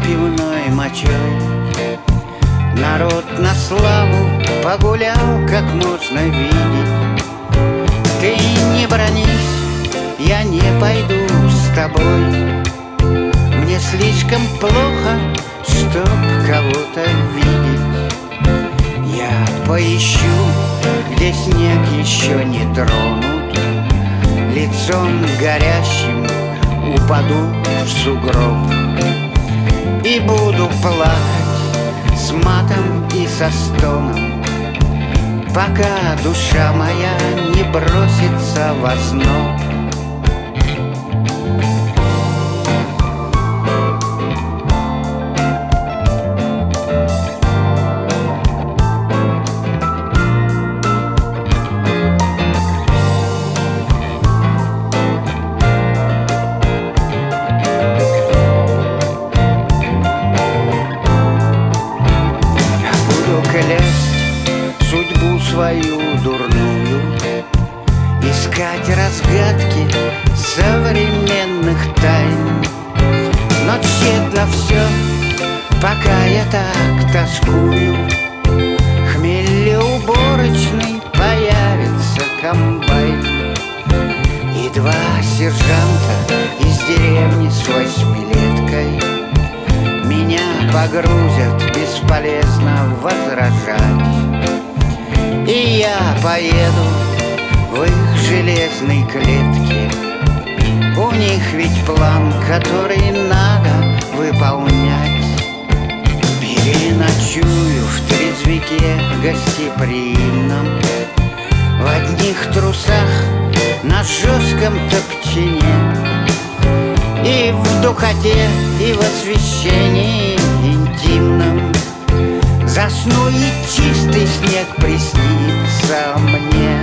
пивной мочой. Народ на славу погулял, как можно видеть. Ты не бронись, я не пойду с тобой. Мне слишком плохо, чтоб кого-то видеть. Я поищу, где снег еще не тронут, лицом горящим упаду в сугроб и буду плакать с матом и со стоном, пока душа моя не бросится в озноб. Судьбу свою дурную, искать разгадки современных тайн. Но тщетно все, пока я так тоскую. Хмелеуборочный появится комбайн, и два сержанта из деревни с 8-леткой меня погрузят, бесполезно возражать. И я поеду в их железной клетке. У них ведь план, который надо выполнять. Переночую в трезвике гостеприимном, в одних трусах на жестком топчине, и в духоте, и в освещении интимном засну, и чистый снег приснится мне.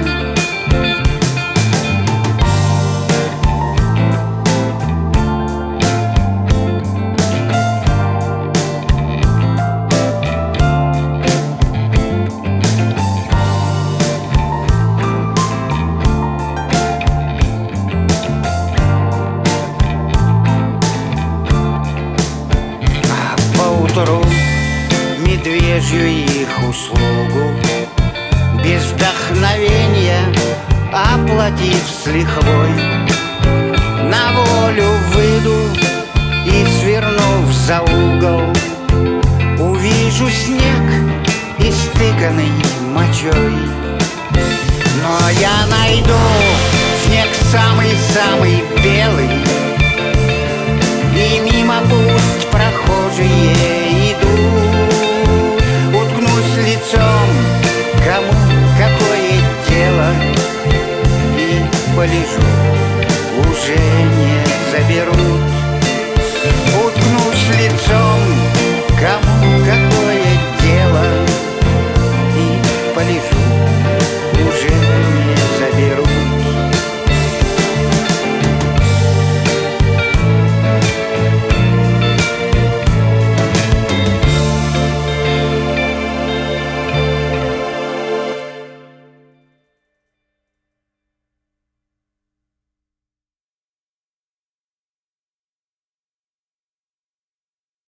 А поутру медвежью их услугу без вдохновения оплатив с лихвой, на волю выйду и, свернув за угол, увижу снег, истыканный мочой. Но я найду снег самый-самый белый,